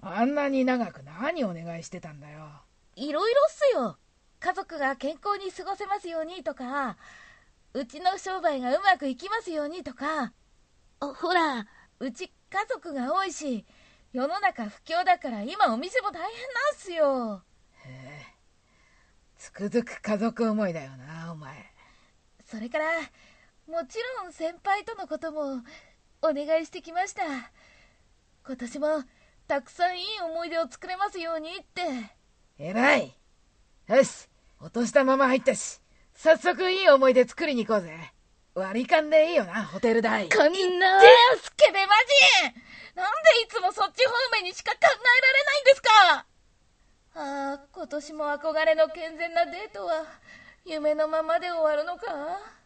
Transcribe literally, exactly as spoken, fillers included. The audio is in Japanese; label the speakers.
Speaker 1: あんなに長く何お願いしてたんだよ。
Speaker 2: いろいろっすよ。家族が健康に過ごせますようにとか、うちの商売がうまくいきますようにとか、ほら、うち家族が多いし、世の中不況だから今お店も大変なんすよ。
Speaker 1: へえ、つくづく家族思いだよな、お前。
Speaker 2: それから、もちろん先輩とのこともお願いしてきました。今年もたくさんいい思い出を作れますようにって。
Speaker 1: 偉い。よし、お年玉も入ったし、早速いい思い出作りに行こうぜ。割り勘でいいよな、ホテル代。
Speaker 2: こんなスケベマジ、なんでいつもそっち方面にしか考えられないんですか。ああ、今年も憧れの健全なデートは夢のままで終わるのか。